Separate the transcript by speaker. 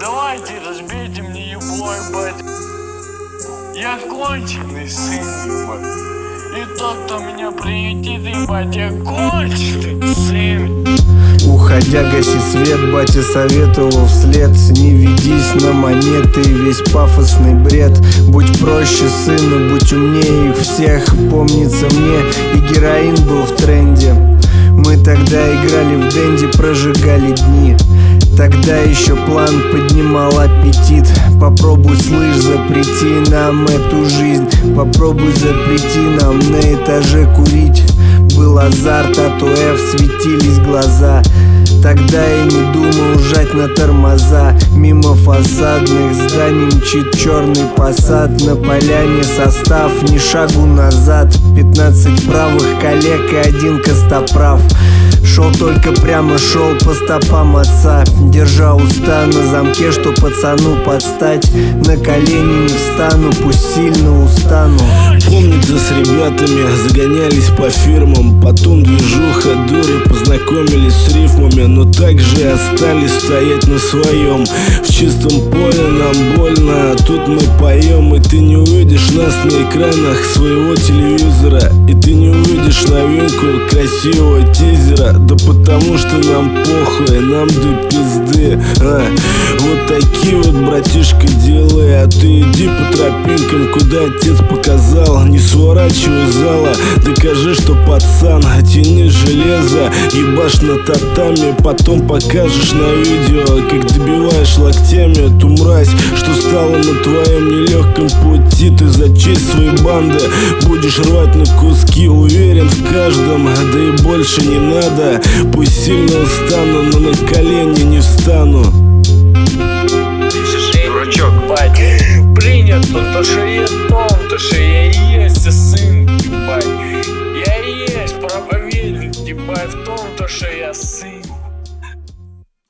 Speaker 1: Давайте разбейте мне ебло, ебать. Я конченый сын, ебать. И тот, кто меня приютит, ебать, я конченый сын.
Speaker 2: Уходя, гаси свет, батя советовал вслед: не ведись на монеты, весь пафосный бред. Будь проще, сыну, будь умнее их всех. Помнится мне, и героин был в тренде. Мы тогда играли в Дэнди, прожигали дни. Тогда еще план поднимал аппетит. Попробуй, слышь, запрети нам эту жизнь. Попробуй, запрети нам на этаже курить. Был азарт, а то F, светились глаза. Тогда я не думал жать на тормоза. Мимо фасадных зданий мчит черный посад. На поляне состав, ни шагу назад. 15 правых коллег и 1 костоправ. Шел только прямо, шел по стопам отца, держа уста на замке, что пацану подстать. На колени не встану, пусть сильно устану.
Speaker 3: Помнится, с ребятами загонялись по фирмам. Потом движуха, дури, познакомились с рифмами. Но также и остались стоять на своем. В чистом поле нам больно, а тут мы поем. И ты не увидишь нас на экранах своего телевизора. И ты не увидишь новинку красивого тизера. Да потому что нам похуй, нам до пизды. Вот такие вот, братишка, дела. А ты иди по тропинкам, куда отец показал. Не сворачивай зала, докажи, что пацан. Тяни железо, ебашь на татами. Потом покажешь на видео, как добиваешь локтями эту мразь, что стала на твоем нелегком пути. Ты за честь своей банды будешь рвать на куски. Уверен в каждом, да и больше не надо. Пусть сильно устану, но на колени не встану.
Speaker 1: Дурачок, бать, принят то, что я том, то, что я и есть сын, ебать. Я и есть проповедник, ебать, в том, то, что я сын.